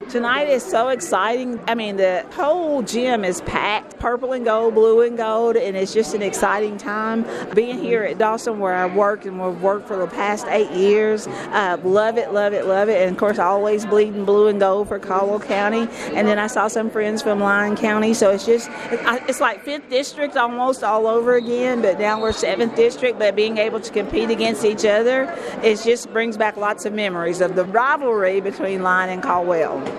Tonight is so exciting. I mean, the whole gym is packed, purple and gold, blue and gold, and it's just an exciting time. Being here at Dawson where I work and we've worked for the past 8 years, love it, love it, love it. And, of course, always bleeding blue and gold for Caldwell County. And then I saw some friends from Lyon County, so it's like 5th District almost all over again, but now we're 7th District, but being able to compete against each other, it just brings back lots of memories of the rivalry between Lyon and Caldwell.